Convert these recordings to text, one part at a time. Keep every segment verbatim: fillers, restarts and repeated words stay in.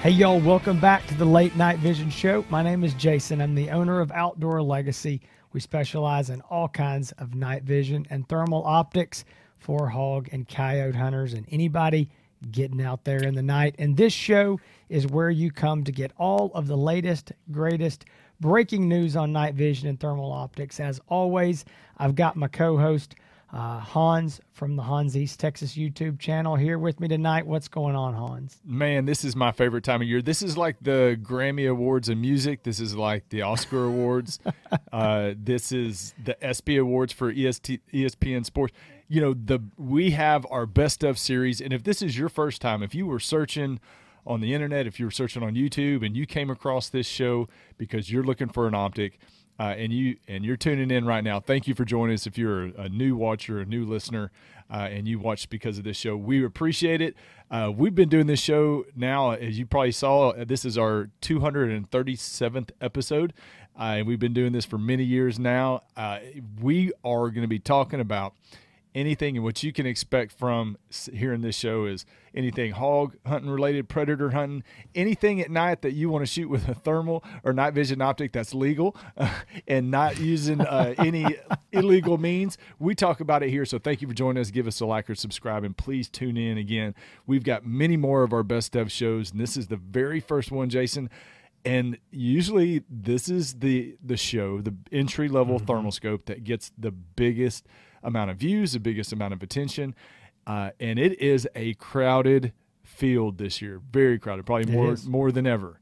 Hey, y'all, welcome back to the Late Night Vision Show. My name is Jason. I'm the owner of Outdoor Legacy. We specialize in all kinds of night vision and thermal optics for hog and coyote hunters and anybody getting out there in the night. And this show is where you come to get all of the latest, greatest breaking news on night vision and thermal optics. As always, I've got my co-host, Uh, Hans from the Hans East Texas YouTube channel here with me tonight. What's going on, Hans? Man, this is my favorite time of year. This is like the Grammy Awards of music. This is like the Oscar Awards. uh, this is the ESPY Awards for E S T, E S P N Sports. You know, the we have our best of series, and if this is your first time, if you were searching on the internet, if you were searching on YouTube and you came across this show because you're looking for an optic, Uh, and you and you're tuning in right now, thank you for joining us. If you're a, a new watcher, a new listener, uh, and you watched because of this show, we appreciate it. Uh, we've been doing this show now, as you probably saw. This is our two hundred thirty-seventh episode, uh, and we've been doing this for many years now. Uh, we are going to be talking about anything, and what you can expect from here in this show is anything hog hunting related, predator hunting, anything at night that you want to shoot with a thermal or night vision optic that's legal uh, and not using uh, any illegal means. We talk about it here. So thank you for joining us. Give us a like or subscribe, and please tune in again. We've got many more of our best of shows, and this is the very first one, Jason. And usually this is the the show, the entry level mm-hmm. thermal scope that gets the biggest amount of views, the biggest amount of attention, uh, and it is a crowded field this year, very crowded, probably more more than ever.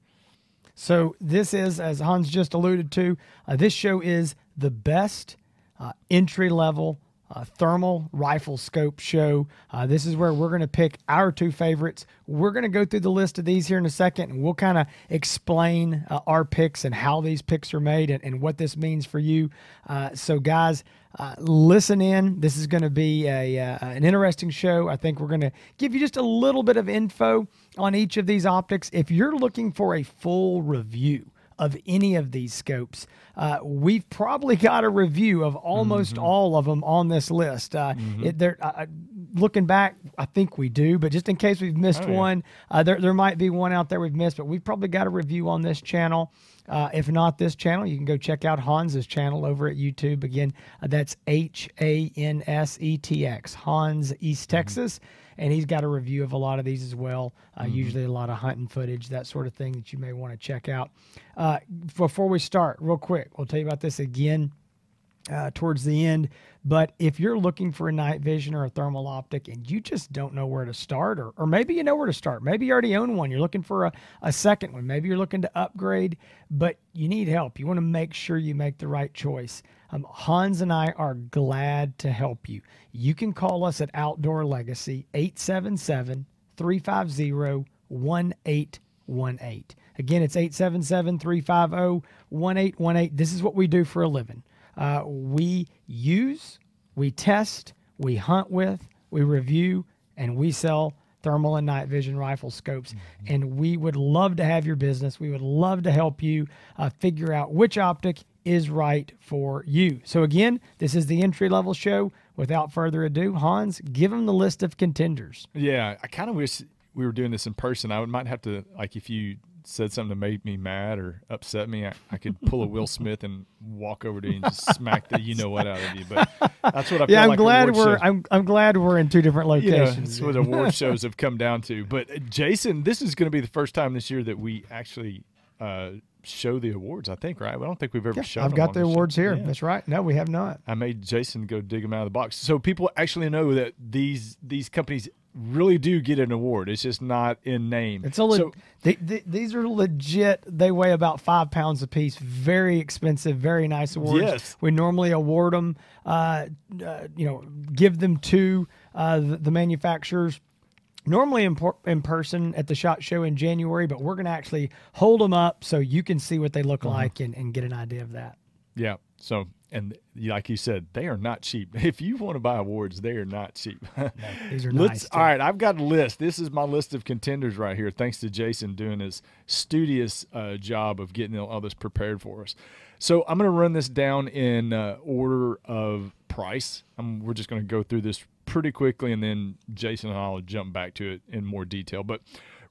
So this is, as Hans just alluded to, uh, this show is the best uh, entry level Uh, thermal rifle scope show. Uh, this is where we're going to pick our two favorites. We're going to go through the list of these here in a second, and we'll kind of explain uh, our picks and how these picks are made and, and what this means for you. Uh, so, guys, uh, listen in. This is going to be a uh, an interesting show. I think we're going to give you just a little bit of info on each of these optics. If you're looking for a full review of any of these scopes, uh, we've probably got a review of almost mm-hmm. all of them on this list. Uh, mm-hmm. it, they're, uh, looking back, I think we do, but just in case we've missed oh, yeah. one, uh, there, there might be one out there we've missed, but we've probably got a review on this channel. Uh, if not this channel, you can go check out Hans's channel over at YouTube. Again, uh, that's H A N S E T X, Hans East Texas. Mm-hmm. And he's got a review of a lot of these as well, uh, mm-hmm. usually a lot of hunting footage, that sort of thing that you may want to check out. Uh, before we start, real quick, we'll tell you about this again uh, towards the end. But if you're looking for a night vision or a thermal optic and you just don't know where to start, or, or maybe you know where to start, maybe you already own one, you're looking for a, a second one, maybe you're looking to upgrade, but you need help. You want to make sure you make the right choice. Um, Hans and I are glad to help you. You can call us at Outdoor Legacy, eight seven seven, three five zero, one eight one eight. Again, it's eight seven seven, three five zero, one eight one eight. This is what we do for a living. Uh, we use, we test, we hunt with, we review, and we sell thermal and night vision rifle scopes. Mm-hmm. And we would love to have your business. We would love to help you uh, figure out which optic is right for you. So again, this is the entry-level show. Without further ado, Hans, give them the list of contenders. Yeah, I kind of wish we were doing this in person. I would, might have to, like, if you said something that made me mad or upset me, I, I could pull a Will Smith and walk over to you and just smack the you know what out of you. But that's what I feel yeah, I'm like glad we're shows, I'm I'm glad we're in two different locations. You know, that's what award shows have come down to. But uh, Jason, this is going to be the first time this year that we actually uh, show the awards, I think, right? I don't think we've ever yeah, shown I've them got the awards show. here. Yeah. That's right. No, we have not. I made Jason go dig them out of the box. So people actually know that these these companies really do get an award. It's just not in name. It's a le- so, they, they, these are legit. They weigh about five pounds a piece. Very expensive, very nice awards. Yes. We normally award them, uh, uh, you know, give them to uh, the, the manufacturers. Normally in, por- in person at the SHOT Show in January, but we're going to actually hold them up so you can see what they look uh-huh. like and, and get an idea of that. Yeah. So, and like you said, they are not cheap. If you want to buy awards, they are not cheap. No, these are Let's, nice. All right, I've got a list. This is my list of contenders right here, thanks to Jason doing his studious uh, job of getting all this prepared for us. So I'm going to run this down in uh, order of price. Um, we're just going to go through this pretty quickly, and then Jason and I will jump back to it in more detail. But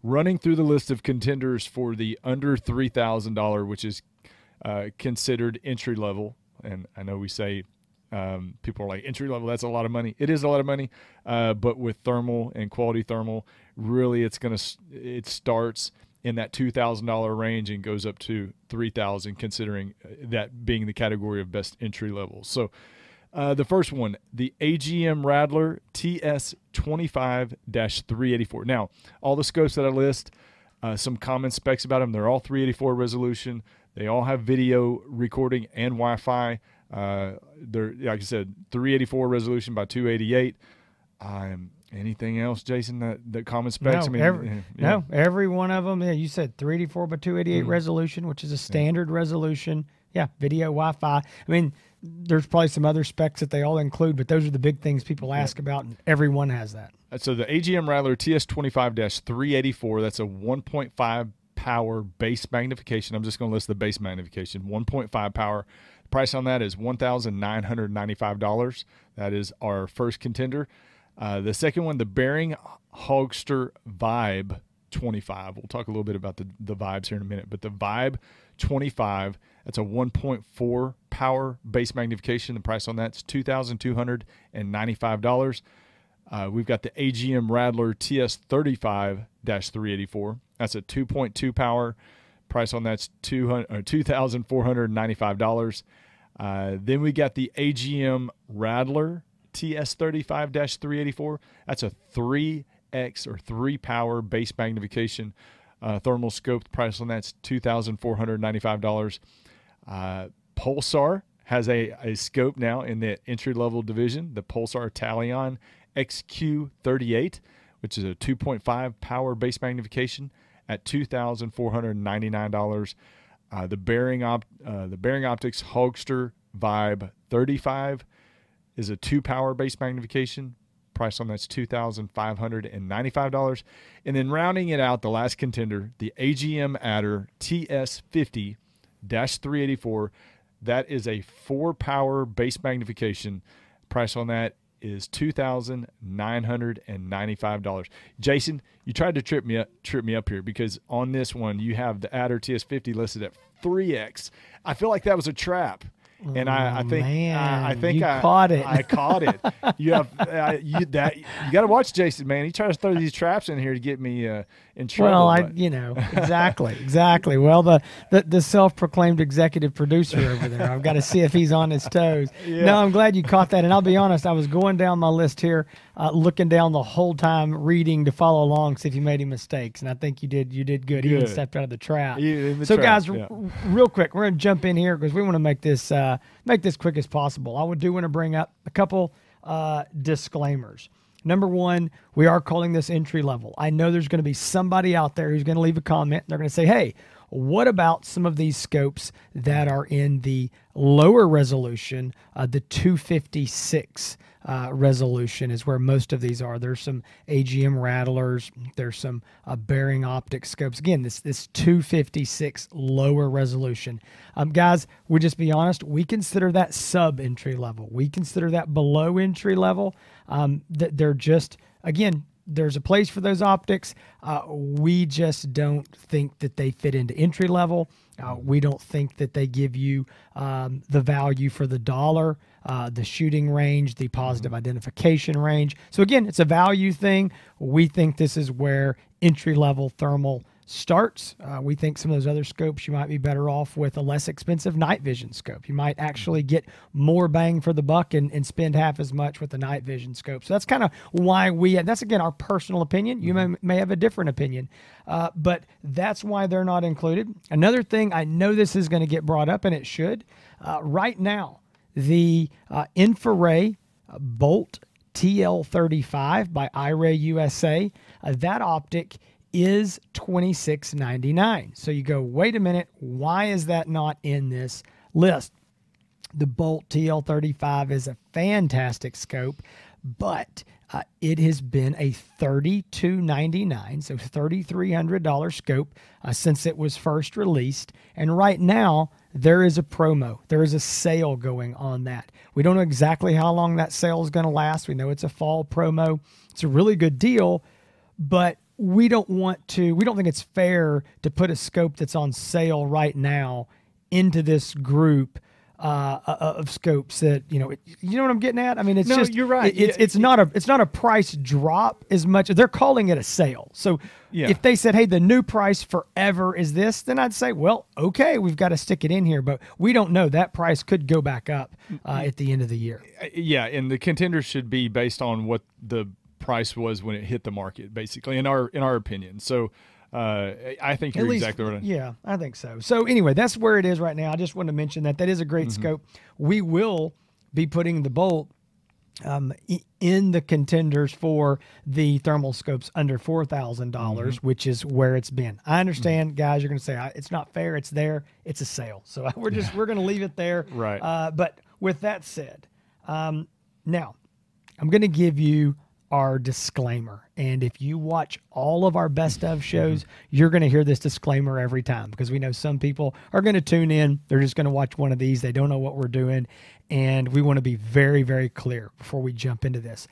running through the list of contenders for the under three thousand dollars, which is uh, considered entry level. And I know we say um, people are like, entry level, that's a lot of money. It is a lot of money, uh, but with thermal and quality thermal, really it's going to, it starts in that two thousand dollars range and goes up to three thousand dollars, considering that being the category of best entry level. So uh, the first one, the A G M Radler T S twenty-five dash three eighty-four. Now, all the scopes that I list, uh, some common specs about them, they're all three eighty-four resolution. They all have video recording and Wi-Fi. Uh, they're, like I said, three eighty-four resolution by two eighty-eight. Um, anything else, Jason, that, that common specs? No, I mean, every, yeah. no, every one of them. Yeah, you said three eighty-four by two eighty-eight Mm. resolution, which is a standard yeah. resolution. Yeah, video, Wi-Fi. I mean, there's probably some other specs that they all include, but those are the big things people ask yeah. about, and everyone has that. So the A G M Radler T S twenty-five dash three eighty-four, that's a one point five power base magnification. I'm just going to list the base magnification. one point five power. The price on that is one thousand nine hundred ninety-five dollars. That is our first contender. Uh, the second one, the Behring Hogster Vibe twenty-five. We'll talk a little bit about the, the vibes here in a minute, but the Vibe twenty-five, that's a one point four power base magnification. The price on that's two thousand two hundred ninety-five dollars. Uh, we've got the A G M Radler T S thirty-five dash three eighty-four. That's a two point two power. Price on that's two thousand four hundred ninety-five dollars. Uh, then we got the A G M Radler T S thirty-five dash three eighty-four. That's a three X or three power base magnification uh, thermal scope. The price on that's two thousand four hundred ninety-five dollars. Uh, Pulsar has a, a scope now in the entry-level division, the Pulsar Talion X Q thirty-eight, which is a two point five power base magnification at two thousand four hundred ninety-nine dollars. Uh, the Behring op, uh, the Behring Optics Hogster Vibe thirty-five is a two power base magnification. Price on that's two thousand five hundred ninety-five dollars. And then rounding it out, the last contender, the A G M Adder T S fifty dash three eighty-four. That is a four power base magnification. Price on that is two thousand nine hundred ninety-five dollars. Jason, you tried to trip me up, trip me up here because on this one you have the Adder T S fifty listed at three X. I feel like that was a trap. And I, I think man, I, I think you I caught it. I caught it. You have uh, you that you got to watch Jason, man. He tries to throw these traps in here to get me uh, in trouble. Well, I but. you know exactly, exactly. Well, the, the the self-proclaimed executive producer over there. I've got to see if he's on his toes. Yeah. No, I'm glad you caught that. And I'll be honest, I was going down my list here, uh, looking down the whole time, reading to follow along, see if you made any mistakes. And I think you did. You did good. good. You even stepped out of the trap. The so, trap, guys, yeah. r- real quick, we're gonna jump in here because we want to make this uh, make this quick as possible. I would do want to bring up a couple uh, disclaimers. Number one, we are calling this entry level. I know there's going to be somebody out there who's going to leave a comment. They're going to say, hey, what about some of these scopes that are in the lower resolution, uh, the two fifty-six uh, resolution is where most of these are. There's some A G M Radlers. There's some uh, Behring Optic scopes. Again, this this two fifty-six lower resolution. Um, guys, we just be honest, we consider that sub entry level. We consider that below entry level. Um, that they're just, again, there's a place for those optics. Uh, we just don't think that they fit into entry level. Uh, we don't think that they give you um, the value for the dollar, uh, the shooting range, the positive identification range. So again, it's a value thing. We think this is where entry level thermal starts. Uh, we think some of those other scopes, you might be better off with a less expensive night vision scope. You might actually get more bang for the buck and, and spend half as much with the night vision scope. So that's kind of why we, that's again, our personal opinion. You may, may have a different opinion, uh, but that's why they're not included. Another thing, I know this is going to get brought up and it should. Uh, right now, the uh, Infraray uh, Bolt T L thirty-five by iRay U S A, uh, that optic is twenty-six ninety-nine. So you go, wait a minute, why is that not in this list? The Bolt T L thirty-five is a fantastic scope, but uh, it has been a thirty-two ninety-nine, so thirty-three hundred dollars scope uh, since it was first released. And right now, there is a promo. There is a sale going on that. We don't know exactly how long that sale is going to last. We know it's a fall promo. It's a really good deal, but we don't want to, we don't think it's fair to put a scope that's on sale right now into this group uh, of scopes that, you know, it, you know what I'm getting at? I mean, it's No, just, you're right. It, it's, Yeah, it's it- not a, it's not a price drop as much. They're calling it a sale. So Yeah. if they said, hey, the new price forever is this, then I'd say, well, okay, we've got to stick it in here, but we don't know. That price could go back up uh, at the end of the year. Yeah, and the contenders should be based on what the price was when it hit the market, basically, in our in our opinion. So uh, I think you're At least, exactly right. yeah, I think so. So anyway, that's where it is right now. I just wanted to mention that that is a great Mm-hmm. scope. We will be putting the Bolt um, i- in the contenders for the thermal scopes under four thousand dollars, Mm-hmm. which is where it's been. I understand, guys, you're going to say "I- it's not fair. It's there. It's a sale. So we're just we're going to leave it there. Right. Uh, but with that said, um, now I'm going to give you our disclaimer. And if you watch all of our best of shows, you're going to hear this disclaimer every time, because we know some people are going to tune in. They're just going to watch one of these. They don't know what we're doing. And we want to be very, very clear before we jump into this.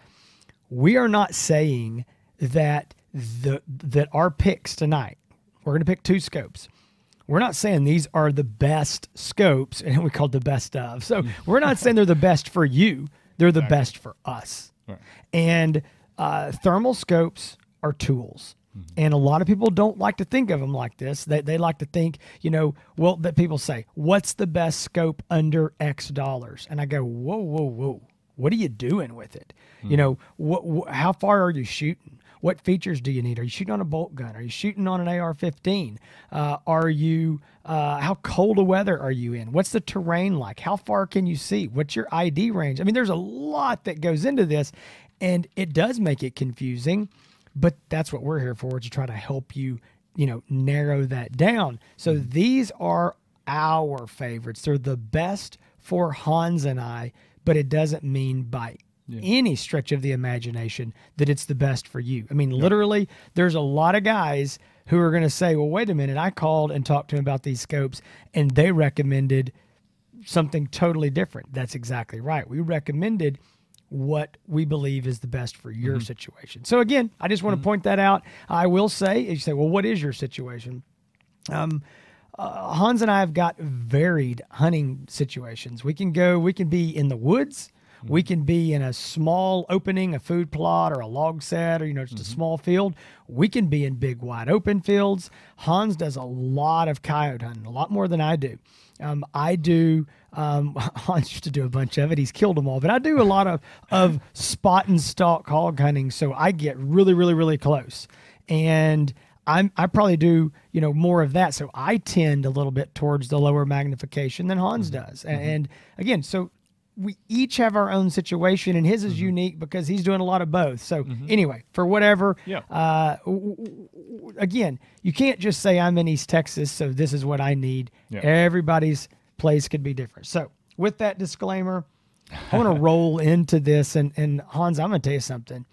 We are not saying that the that our picks tonight, we're going to pick two scopes. We're not saying these are the best scopes, and we call it the best of. So we're not saying they're the best for you. They're the best for us. Right. And uh, thermal scopes are tools. And a lot of people don't like to think of them like this. They, they like to think, you know, well, that people say, what's the best scope under X dollars? And I go, whoa, whoa, whoa. What are you doing with it? You know, what, wh- how far are you shooting? What features do you need? Are you shooting on a bolt gun? Are you shooting on an A R fifteen? Uh, are you, uh, how cold a weather are you in? What's the terrain like? How far can you see? What's your I D range? I mean, there's a lot that goes into this, and it does make it confusing, but that's what we're here for, to try to help you, you know, narrow that down. So these are our favorites. They're the best for Hans and I, but it doesn't mean by any stretch of the imagination that it's the best for you. I mean, literally, there's a lot of guys who are going to say, well, wait a minute, I called and talked to him about these scopes, and they recommended something totally different. That's exactly right. We recommended what we believe is the best for your situation. So again, I just want to point that out. I will say, you say, well, what is your situation? Um, uh, Hans and I have got varied hunting situations. We can go, we can be in the woods. We can be in a small opening, a food plot, or a log set, or, you know, just a small field. We can be in big, wide open fields. Hans does a lot of coyote hunting, a lot more than I do. Um, I do, um, Hans used to do a bunch of it. He's killed them all. But I do a lot of, of spot and stalk hog hunting, so I get really, really, really close. And I'm, I probably do, you know, more of that. So I tend a little bit towards the lower magnification than Hans does. And, and again, so we each have our own situation, and his is unique because he's doing a lot of both. So anyway, for whatever, Yeah. uh, w- w- w- again, you can't just say I'm in East Texas, so this is what I need. Yeah. Everybody's place could be different. So with that disclaimer, I want to roll into this, and, and Hans, I'm going to tell you something.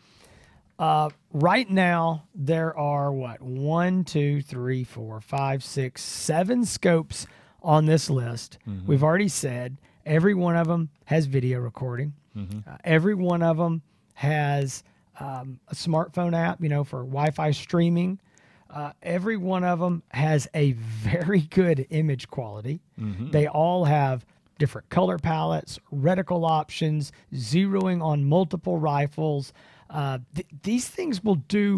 Uh, right now, there are what, one, two, three, four, five, six, seven scopes on this list. We've already said every one of them has video recording. Uh, every one of them has um, a smartphone app, you know, for Wi-Fi streaming. Uh, every one of them has a very good image quality. They all have different color palettes, reticle options, zeroing on multiple rifles. Uh, th- these things will do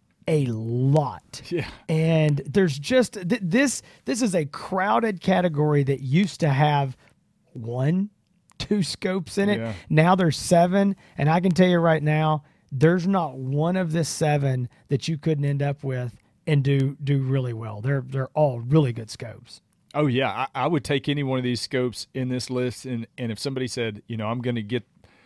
a lot. Yeah. And there's just th- this this is a crowded category that used to have one, two scopes in it. Yeah. Now there's seven, and I can tell you right now, there's not one of the seven that you couldn't end up with and do do really well. They're they're all really good scopes. Oh yeah, I, I would take any one of these scopes in this list, and and if somebody said, you know, I'm going to get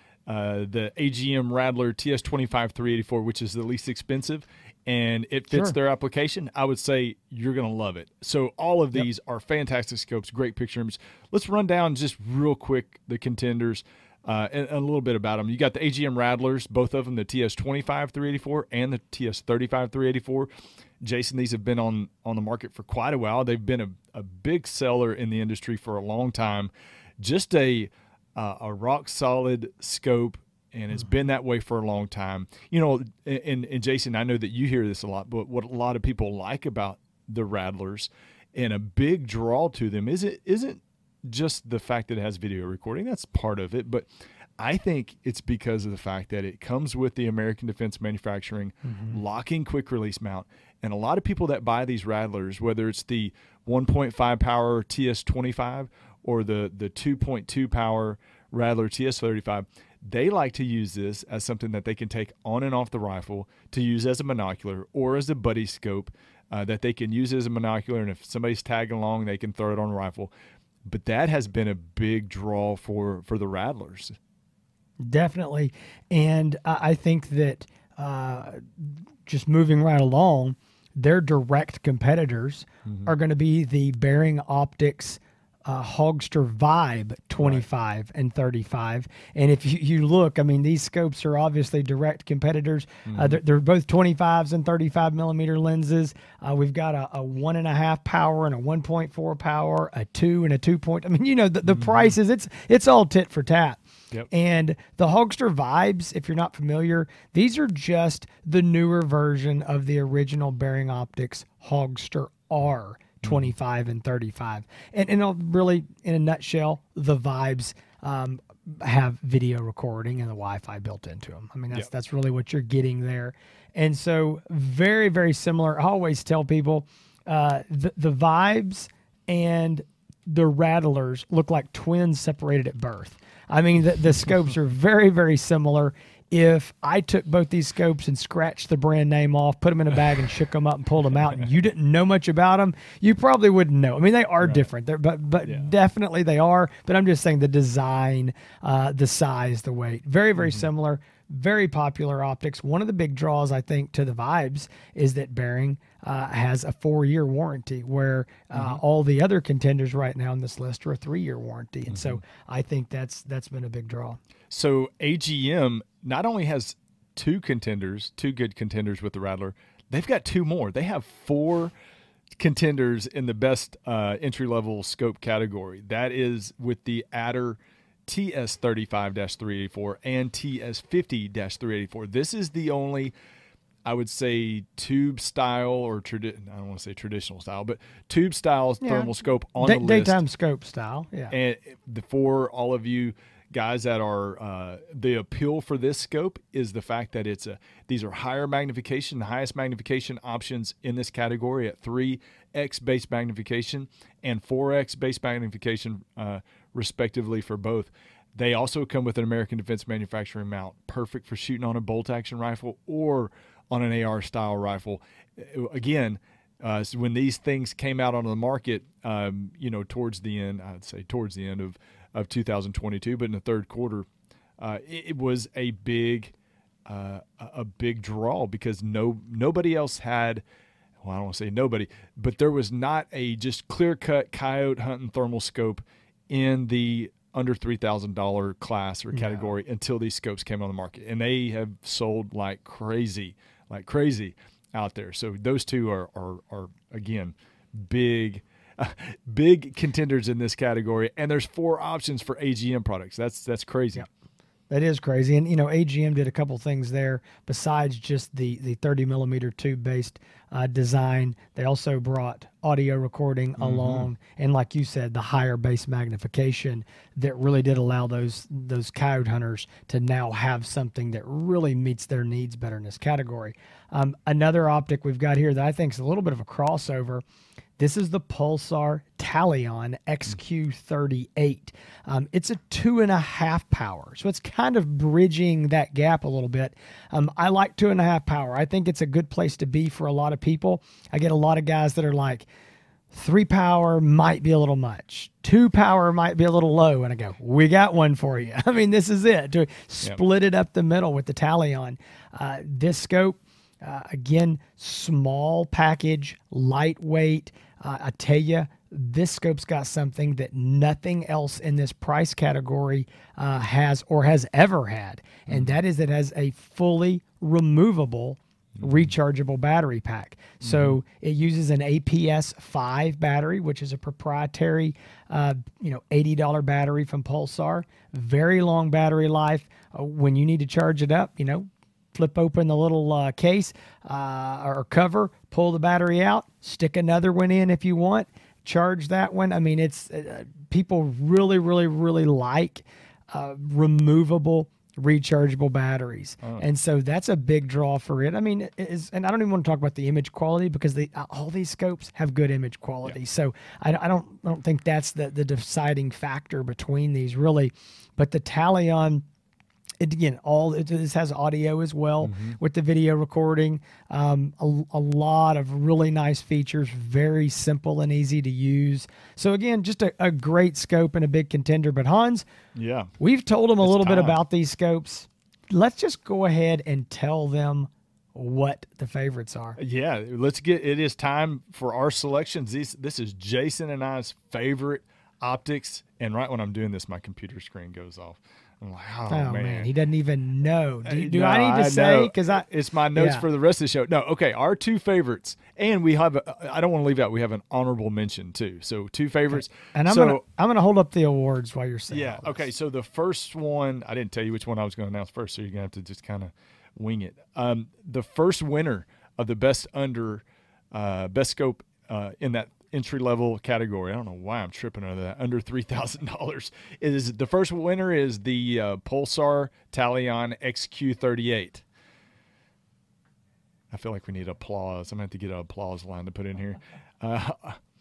uh, the A G M Rattler T S twenty-five three eighty-four, which is the least expensive, and it fits Sure. their application, I would say you're going to love it. So all of these are fantastic scopes, great picture images. Let's run down just real quick the contenders. Uh, and, and a little bit about them. You got the A G M Rattlers, both of them, the T S twenty-five three eighty-four and the T S thirty-five three eighty-four. Jason, these have been on, on the market for quite a while. They've been a, a big seller in the industry for a long time. Just a uh, a rock solid scope and it's been that way for a long time. You know, and, and Jason, I know that you hear this a lot, but what a lot of people like about the Rattlers and a big draw to them is it isn't just the fact that it has video recording. That's part of it, but I think it's because of the fact that it comes with the American Defense Manufacturing mm-hmm. locking quick release mount. And a lot of people that buy these Rattlers, whether it's the one point five power T S twenty-five or the, the two point two power Rattler T S thirty-five, they like to use this as something that they can take on and off the rifle to use as a monocular or as a buddy scope uh, that they can use as a monocular. And if somebody's tagging along, they can throw it on a rifle. But that has been a big draw for, for the Rattlers. Definitely. And I think that uh, just moving right along, their direct competitors mm-hmm. are going to be the Bearing Optics uh, Hogster Vibe twenty-five right. and thirty-five. And if you, you look, I mean, these scopes are obviously direct competitors. Mm-hmm. Uh, they're, they're both twenty-fives and thirty-five millimeter lenses. Uh, we've got a, a one and a half power and a one point four power, a two and a two point. I mean, you know, the, the mm-hmm. prices, it's, it's all tit for tat. Yep. And the Hogster Vibes, if you're not familiar, these are just the newer version of the original Bearing Optics Hogster R twenty-five mm. and thirty-five. And, and really, in a nutshell, the Vibes um, have video recording and the Wi-Fi built into them. I mean, that's, yep. that's really what you're getting there. And so very, very similar. I always tell people uh, the, the Vibes and the Rattlers look like twins separated at birth. I mean, the, the scopes are very, very similar. If I took both these scopes and scratched the brand name off, put them in a bag and shook them up and pulled them out, and you didn't know much about them, you probably wouldn't know. I mean, they are right. different, They're, but but yeah. definitely they are. But I'm just saying the design, uh, the size, the weight, very, very mm-hmm. similar. Very popular optics. One of the big draws, I think, to the Vibes is that Bearing uh, has a four-year warranty, where uh, mm-hmm. all the other contenders right now on this list are a three-year warranty. And mm-hmm. so I think that's that's been a big draw. So A G M not only has two contenders, two good contenders with the Rattler, they've got two more. They have four contenders in the best uh, entry-level scope category. That is with the Adder T S thirty-five dash three eighty-four and T S fifty dash three eighty-four. This is the only, I would say, tube style or tradi- I don't want to say traditional style, but tube style yeah. thermal scope on Day- the list. Daytime scope style, yeah. And the, for all of you guys that are, uh, the appeal for this scope is the fact that it's a, these are higher magnification, the highest magnification options in this category at three X base magnification and four X base magnification, uh, respectively for both. They also come with an American Defense Manufacturing mount, perfect for shooting on a bolt action rifle or on an A R style rifle. Again, uh, so when these things came out on the market, um, you know, towards the end, I'd say towards the end of, of two thousand twenty-two, but in the third quarter, uh, it, it was a big, uh, a big draw because no nobody else had. Well, I don't want to say nobody, but there was not a just clear cut coyote hunting thermal scope in the under three thousand dollars class or category no. until these scopes came on the market. And they have sold like crazy, like crazy out there. So those two are, are, are again, big, uh, big contenders in this category. And there's four options for A G M products. That's, that's crazy. Yeah. That is crazy. And, you know, A G M did a couple things there besides just the, the thirty millimeter tube-based uh, design. They also brought audio recording mm-hmm. along. And like you said, the higher base magnification that really did allow those those coyote hunters to now have something that really meets their needs better in this category. Um, another optic we've got here that I think is a little bit of a crossover. This is the Pulsar Talion X Q thirty-eight. Um, it's a two and a half power, so it's kind of bridging that gap a little bit. Um, I like two and a half power. I think it's a good place to be for a lot of people. I get a lot of guys that are like, three power might be a little much. Two power might be a little low. And I go, we got one for you. I mean, this is it. To split yep. it up the middle with the Talion. Uh, this scope, uh, again, small package, lightweight. Uh, I tell you, this scope's got something that nothing else in this price category uh, has or has ever had, and that is it has a fully removable rechargeable battery pack. So it uses an A P S five battery, which is a proprietary, uh, you know, eighty dollar battery from Pulsar. Very long battery life. Uh, when you need to charge it up, you know, flip open the little uh, case uh, or cover, pull the battery out, stick another one in if you want, charge that one. I mean, it's uh, people really, really, really like uh, removable rechargeable batteries. Oh. And so that's a big draw for it. I mean, it is, and I don't even want to talk about the image quality because they, all these scopes have good image quality. Yeah. So I, I don't I don't think that's the, the deciding factor between these really. But the Talion, it, again, all it, this has audio as well mm-hmm. with the video recording. Um, a, a lot of really nice features, very simple and easy to use. So again, just a, a great scope and a big contender. But Hans, yeah, we've told them a it's little time. bit about these scopes. Let's just go ahead and tell them what the favorites are. Yeah, let's get. It is time for our selections. These, this is Jason and I's favorite optics. And right when I'm doing this, my computer screen goes off. I'm like, oh, oh man. man, he doesn't even know. Do, do no, I need to I say? Because I it's my notes yeah. for the rest of the show. No, okay, our two favorites, and we have. A, I don't want to leave out. We have an honorable mention too. So two favorites, okay. and I'm so, gonna I'm gonna hold up the awards while you're saying. Yeah. Okay. So the first one, I didn't tell you which one I was going to announce first, so you're gonna have to just kind of wing it. Um, the first winner of the best under, uh, best scope uh, in that entry level category. I don't know why I'm tripping over that. Under three thousand dollars is the first winner is the uh, Pulsar Talion X Q thirty-eight. I feel like we need applause. I'm going to have to get an applause line to put in here. Uh,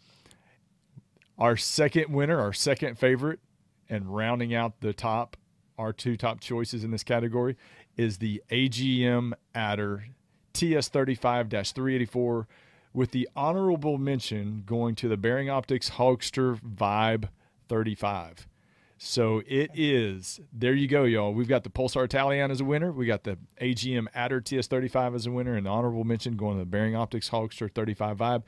our second winner, our second favorite, and rounding out the top, our two top choices in this category is the A G M Adder T S thirty-five three eighty-four. With the honorable mention going to the Bearing Optics Hogster Vibe thirty-five. So it is, there you go, y'all. We've got the Pulsar Talion as a winner. We got the A G M Adder T S thirty-five as a winner, and the honorable mention going to the Bearing Optics Hogster thirty-five Vibe.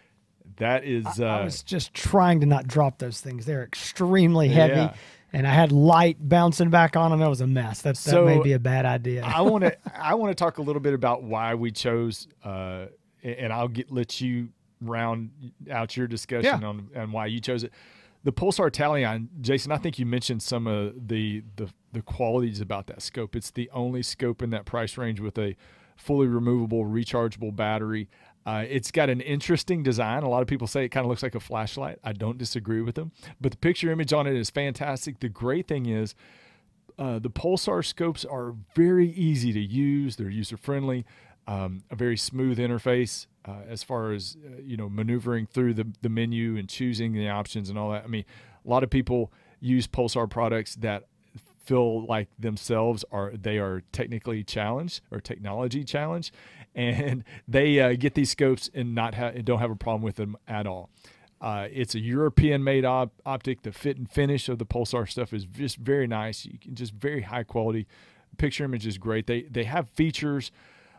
That is... Uh, I, I was just trying to not drop those things. They're extremely heavy. Yeah. And I had light bouncing back on them. That was a mess. That, so that may be a bad idea. I want to I want to talk a little bit about why we chose... Uh, and I'll get let you round out your discussion yeah. on, on why you chose it. The Pulsar Talion, Jason, I think you mentioned some of the, the the qualities about that scope. It's the only scope in that price range with a fully removable, rechargeable battery. Uh, it's got an interesting design. A lot of people say it kind of looks like a flashlight. I don't disagree with them. But the picture image on it is fantastic. The great thing is uh, the Pulsar scopes are very easy to use. They're user-friendly. Um, a very smooth interface uh, as far as uh, you know, maneuvering through the, the menu and choosing the options and all that. I mean, a lot of people use Pulsar products that feel like themselves are they are technically challenged or technology challenged, and they uh, get these scopes and not ha- don't have a problem with them at all. Uh, it's a European-made op- optic. The fit and finish of the Pulsar stuff is just very nice. You can just very high quality. Picture image is great. They they have features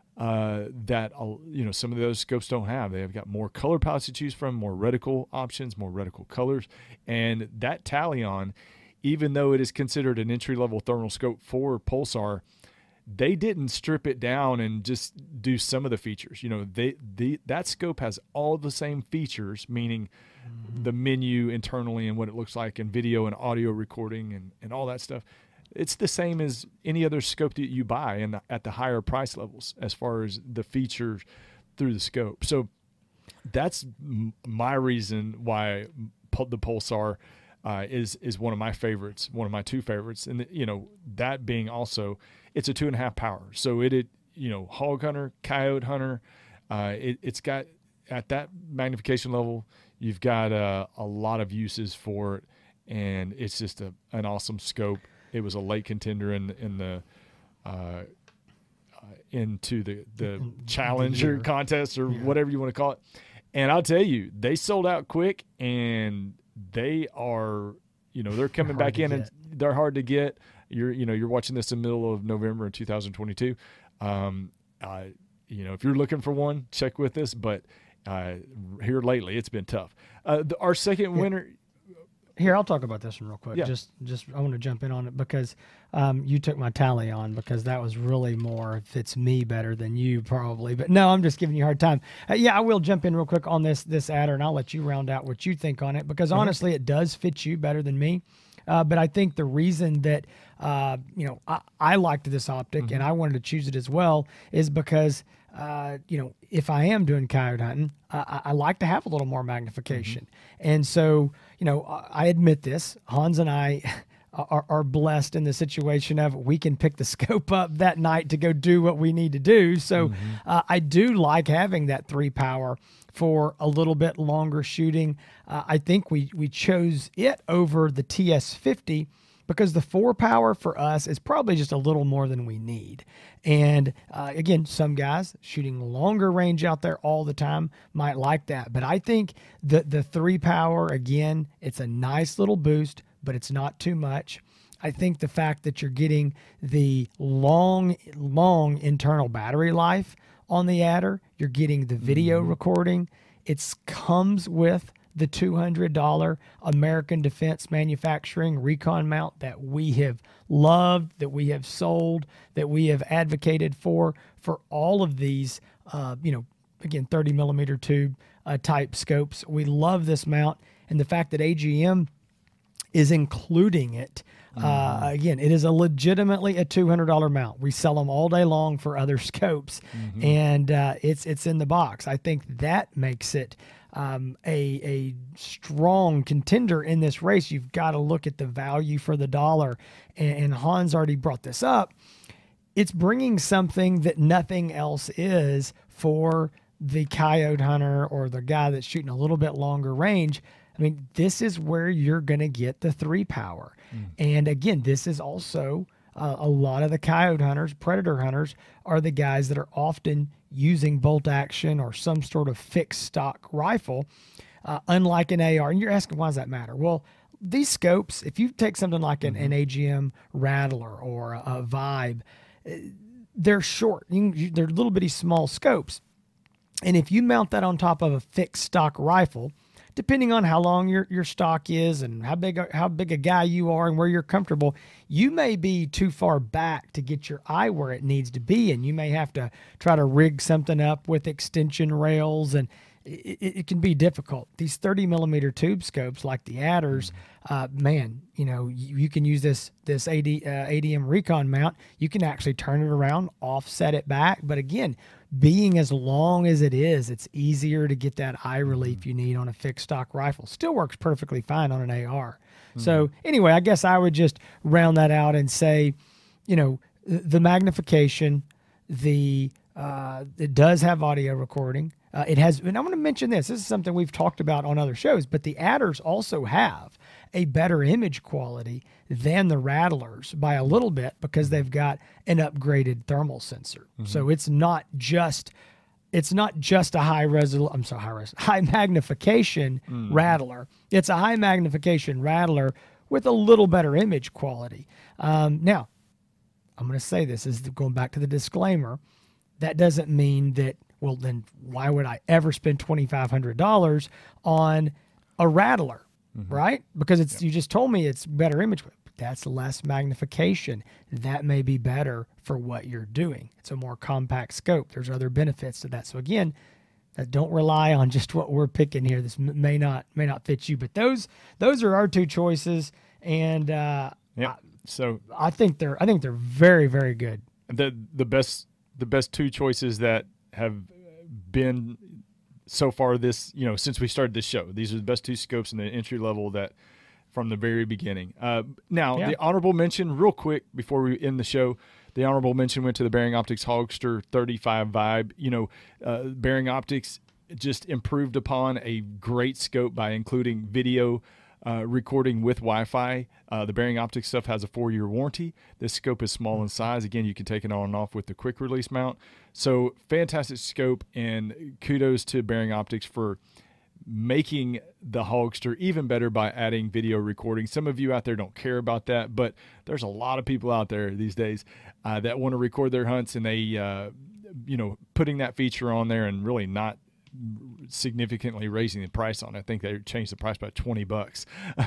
uh, that uh, you know some of those scopes don't have. They have got more color palettes to choose from, more reticle options, more reticle colors, and that Talion, even though it is considered an entry-level thermal scope for Pulsar, they didn't strip it down and just do some of the features. You know, they the that scope has all the same features, meaning mm-hmm. the menu internally and what it looks like, and video and audio recording and, and all that stuff. It's the same as any other scope that you buy and at the higher price levels as far as the features through the scope. So that's m- my reason why the Pulsar uh, is is one of my favorites, one of my two favorites. And, the, you know, that being also, it's a two and a half power. So it, it you know, hog hunter, coyote hunter, uh, it, it's got at that magnification level, you've got uh, a lot of uses for it. And it's just a, an awesome scope. It was a late contender in in the uh, uh, into the the Challenger contest or yeah. whatever you want to call it. And I'll tell you, they sold out quick, and they are, you know, they're coming back in, and they're hard to get. You're, you know, you're watching this in the middle of November in two thousand twenty-two. Um, uh, you know, if you're looking for one, check with us. But uh, here lately, it's been tough. Uh, the, our second yeah. winner. here, I'll talk about this one real quick. Yeah. Just, just I want to jump in on it because um, you took my tally on because that was really more fits me better than you probably. But no, I'm just giving you a hard time. Uh, yeah, I will jump in real quick on this this adder, and I'll let you round out what you think on it because Mm-hmm. honestly, it does fit you better than me. Uh, but I think the reason that uh, you know I, I liked this optic Mm-hmm. and I wanted to choose it as well is because uh, you know if I am doing coyote hunting, I, I I like to have a little more magnification, and so you know I I admit this. Hans and I are, are blessed in the situation of we can pick the scope up that night to go do what we need to do. So uh, I do like having that three power for a little bit longer shooting. Uh, I think we we chose it over the T S fifty because the four power for us is probably just a little more than we need. And uh, again, some guys shooting longer range out there all the time might like that. But I think the the three power, again, it's a nice little boost, but it's not too much. I think the fact that you're getting the long, long internal battery life on the adder, you're getting the video Mm-hmm. recording. It comes with the two hundred dollars American Defense Manufacturing Recon mount that we have loved, that we have sold, that we have advocated for, for all of these, uh, you know, again, thirty millimeter tube uh, type scopes. We love this mount. And the fact that A G M is including it. Uh, again, it is a legitimately a two hundred dollars mount. We sell them all day long for other scopes, and uh, it's it's in the box. I think that makes it um, a a strong contender in this race. You've got to look at the value for the dollar, and, and Hans already brought this up. It's bringing something that nothing else is for the coyote hunter or the guy that's shooting a little bit longer range. I mean, this is where you're going to get the three power. Mm. And again, this is also uh, a lot of the coyote hunters, predator hunters, are the guys that are often using bolt action or some sort of fixed stock rifle, uh, unlike an A R. And you're asking, why does that matter? Well, these scopes, if you take something like an, mm-hmm. an A G M Rattler or a, a Vibe, they're short. You can, they're little bitty small scopes. And if you mount that on top of a fixed stock rifle, depending on how long your, your stock is and how big how big a guy you are and where you're comfortable, you may be too far back to get your eye where it needs to be, and you may have to try to rig something up with extension rails, and it, it can be difficult. These thirty millimeter tube scopes like the adders, uh, man, you know, you, you can use this this A D, uh, A D M Recon mount. You can actually turn it around, offset it back, but again, being as long as it is, it's easier to get that eye relief you need on a fixed stock rifle. Still works perfectly fine on an A R. Mm-hmm. So anyway, I guess I would just round that out and say, you know, the magnification, the uh, it does have audio recording. Uh, it has, and I'm going to mention this. This is something we've talked about on other shows, but the adders also have a better image quality than the rattlers by a little bit because they've got an upgraded thermal sensor. Mm-hmm. So it's not just it's not just a high resolution. I'm sorry, high res, high magnification mm-hmm. rattler. It's a high magnification rattler with a little better image quality. Um, now, I'm going to say this is going back to the disclaimer. That doesn't mean that. Well, then why would I ever spend twenty-five hundred dollars on a rattler, mm-hmm. right? Because it's yeah. you just told me it's better image. That's less magnification. That may be better for what you're doing. It's a more compact scope. There's other benefits to that. So again, uh, don't rely on just what we're picking here. This m- may not may not fit you, but those those are our two choices, and uh, yeah. I, so I think they're I think they're very very good. The the best the best two choices that have been so far this, you know, since we started this show. These are the best two scopes in the entry level that from the very beginning. Uh, now, yeah. the honorable mention, real quick before we end the show, the honorable mention went to the Bearing Optics Hogster thirty-five Vibe. You know, uh, Bearing Optics just improved upon a great scope by including video Uh, recording with Wi-Fi. Uh, the Bearing Optics stuff has a four-year warranty. This scope is small in size. Again, you can take it on and off with the quick release mount. So fantastic scope, and kudos to Bearing Optics for making the Hogster even better by adding video recording. Some of you out there don't care about that, but there's a lot of people out there these days uh, that want to record their hunts, and they, uh, you know, putting that feature on there and really not significantly raising the price on it. I think they changed the price by twenty bucks.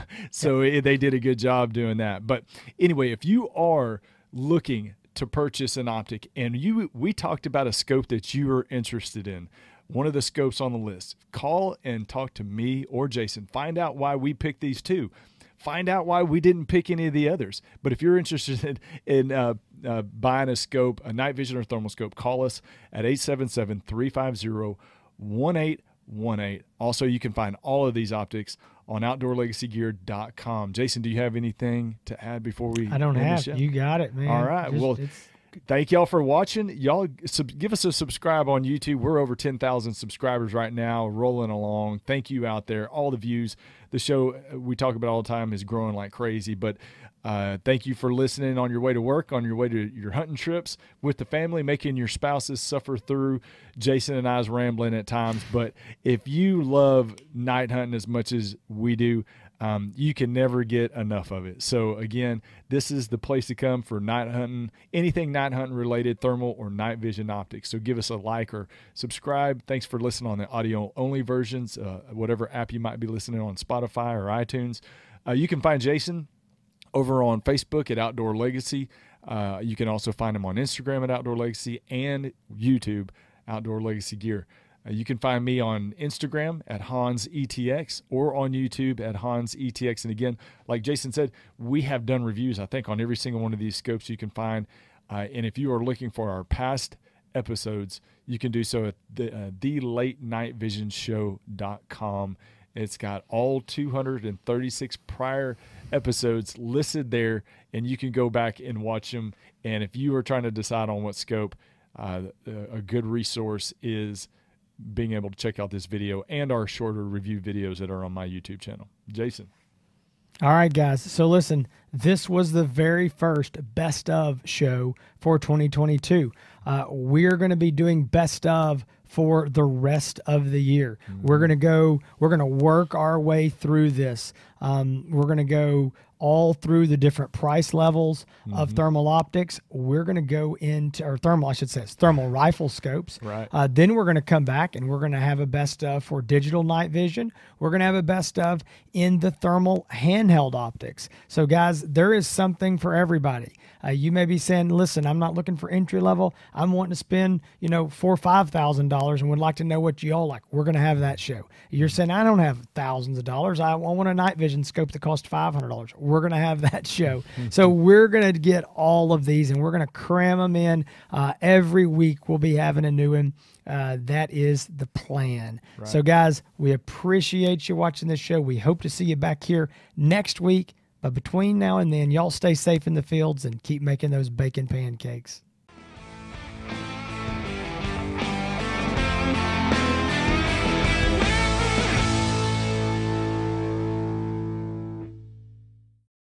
So yeah. it, they did a good job doing that. But anyway, if you are looking to purchase an optic and you we talked about a scope that you are interested in, one of the scopes on the list, call and talk to me or Jason. Find out why we picked these two. Find out why we didn't pick any of the others. But if you're interested in, in uh, uh, buying a scope, a night vision or thermal scope, call us at eight seven seven, three five zero, one eight one eight. Also, you can find all of these optics on outdoor legacy gear dot com. Jason, do you have anything to add before we I don't end have. the show? You got it, man. All right. Just, well, it's... thank y'all for watching. Y'all sub- give us a subscribe on YouTube. We're over ten thousand subscribers right now, rolling along. Thank you out there. All the views. The show we talk about all the time is growing like crazy, but uh, thank you for listening on your way to work, on your way to your hunting trips with the family, making your spouses suffer through Jason and I's rambling at times. But if you love night hunting as much as we do, Um, you can never get enough of it. So again, this is the place to come for night hunting, anything night hunting related, thermal or night vision optics. So give us a like or subscribe. Thanks for listening on the audio only versions, uh, whatever app you might be listening on, Spotify or iTunes. Uh, you can find Jason over on Facebook at Outdoor Legacy. Uh, you can also find him on Instagram at Outdoor Legacy and YouTube, Outdoor Legacy Gear. Uh, you can find me on Instagram at Hans E T X or on YouTube at Hans E T X. And again, like Jason said, we have done reviews, I think, on every single one of these scopes you can find. Uh, and if you are looking for our past episodes, you can do so at the, uh, the late night vision show dot com. It's got all two hundred thirty-six prior episodes listed there, and you can go back and watch them. And if you are trying to decide on what scope, uh, a good resource is being able to check out this video and our shorter review videos that are on my YouTube channel. Jason. All right, guys. So listen, this was the very first best of show for twenty twenty-two. Uh, we're going to be doing best of for the rest of the year. Mm-hmm. We're going to go, we're going to work our way through this. Um, we're going to go all through the different price levels mm-hmm. of thermal optics. We're going to go into, or thermal, I should say, it's thermal rifle scopes. Right. Uh, then we're going to come back and we're going to have a best of for digital night vision. We're going to have a best of in the thermal handheld optics. So guys, there is something for everybody. Uh, you may be saying, listen, I'm not looking for entry level. I'm wanting to spend, you know, four or five thousand dollars and would like to know what you all like. We're going to have that show. You're saying, I don't have thousands of dollars. I want a night vision scope that costs five hundred dollars. We're going to have that show. So we're going to get all of these and we're going to cram them in. Uh, every week we'll be having a new one. Uh, that is the plan. Right. So guys, we appreciate you watching this show. We hope to see you back here next week. But between now and then, y'all stay safe in the fields and keep making those bacon pancakes.